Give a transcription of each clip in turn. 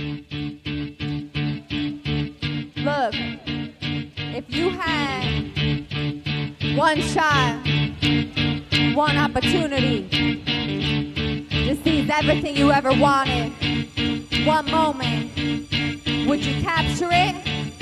Look, if you had one shot, one opportunity to seize everything you ever wanted, one moment, would you capture it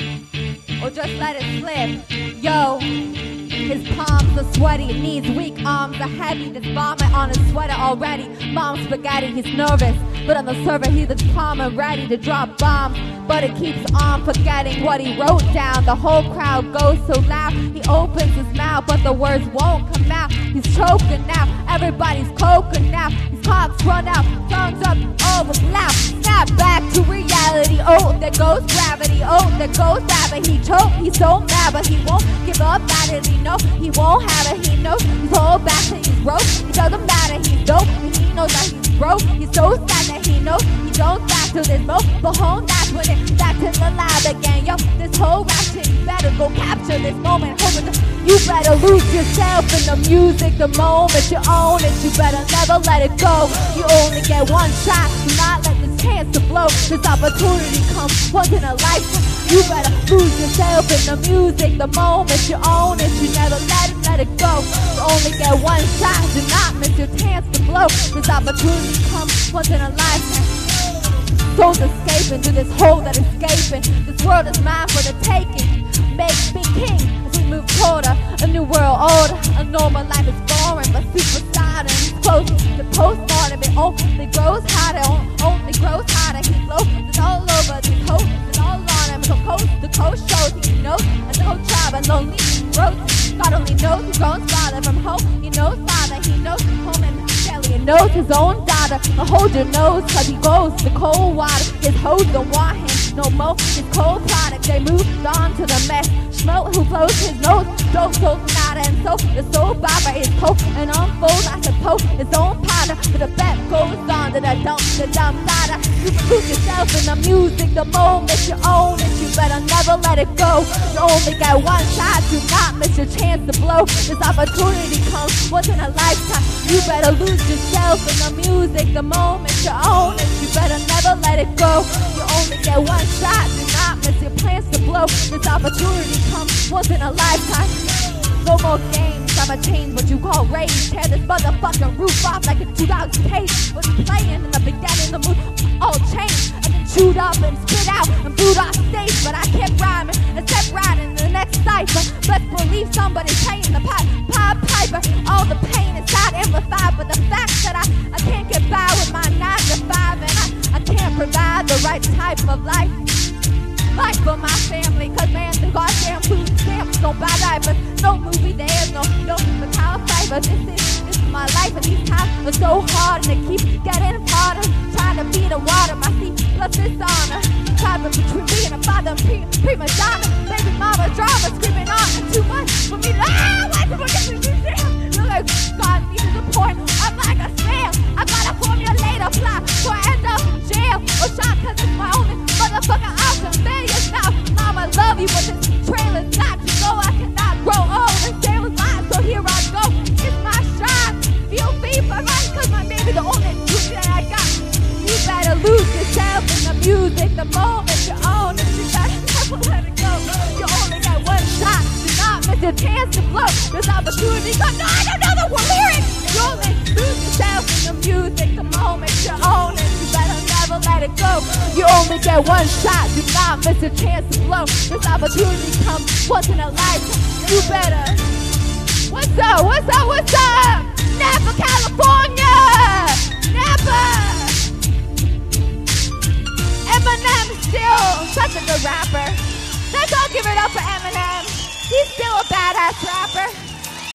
or just let it slip? Yo, his palms are sweaty, knees weak, arms are heavy. There's vomit on his sweater already. Mom's spaghetti, he's nervous, but on the server he looks calm and ready to drop bombs. But it keeps on forgetting what he wrote down. The whole crowd goes so loud. He opens his mouth, but the words won't come out. He's choking now, everybody's coking now. His clocks run out, tongues up, over loud. Snap back to reality. Oh, there goes gravity. Oh, there goes rabbit. He choked, he's so mad, but he won't give up at it. He knows he won't have it. He knows his whole back to he's broke. It doesn't matter, he's dope, and he knows that he's broke. He's so sad that he knows he don't back to this mo. But home, that's when it's back to the lab again. Yo, this whole rap shit, you better go capture this moment. You better lose yourself in the music. The moment you own it, you better never let it go. You only get one shot, do not let this chance to blow. This opportunity comes once in a lifetime. You better lose yourself in the music. The moment you own it, you never let it go. You only get one shot, do not miss your chance to blow. This opportunity comes once in a lifetime. Souls escaping to this hole that escaping. This world is mine for the taking. Make me king as we move toward a new world order. A normal life is boring, but superstar and it's close to postmortem. It only grows hotter, only grows hotter. He flows, it's all over these hoes, it's all on him. From coast to coast shows, he knows a no tribe, a lonely road. God only knows he's grown farther from home. He knows father, he knows home and Kelly, and knows his own daughter. But hold your nose, cause he goes to cold water. His hoes don't want him no more. His cold product, they moved on to the mess. Schmo who blows his nose, don't so nada. And so the soul barber is cold and unfolds, I suppose, his own powder. But the bet goes on to the dumb nada. You can lose yourself in the music. The moment you own it, you better never let it go. You only get one shot, do not miss your chance to blow. This opportunity comes once in a lifetime. You better lose yourself in the music. The moment you own it, you better never let it go. You only get one shot, do not miss your plans to blow. This opportunity comes once in a lifetime. No more games, I'ma change what you call rage. Tear this motherfucking roof off like a 2,000 cage. Was playing in the beginning, the mood all changed. I get chewed up and spit out and booed off stage. But I kept rhyming and kept riding the next cipher. Best believe somebody's paying the Pied Piper. All the pain inside amplified, but the fact that I can't get by with my 9 to 5. And I can't provide the right type of life for my family, cause man, the goddamn food stamps don't buy diapers. No movie, there's no Macau fiber. This is my life, and these times are so hard, and they keep getting harder. Trying to beat the water, my feet plus dishonor. Time between me and a father, prima donna. Baby mama drama, screaming on, too much for me to why people get me this damn? Look like God me to the point, I'm like a snail. I gotta formulate a plot for I end up jail or shot, cause it's my only motherfucking option. Failures now, mama love you, but this trailer's not. You know I cannot grow old, and stay was mine, so here I go. It's my shot, feel fever, right? Cause my baby the only dude that I got. You better lose yourself in the music. The moment you own it, you gotta never let it go. You only got one shot, do not miss your chance to blow. This opportunity comes, no, I don't know the lyrics. You only lose yourself in the music. The moment you own it, you better never let it go. You only get one shot, do not miss your chance to blow. This opportunity comes once in a lifetime. You better. What's up? What's up? What's up? Napa, California! Napa! Eminem is still such a good rapper. Let's all give it up for Eminem. He's still a badass rapper.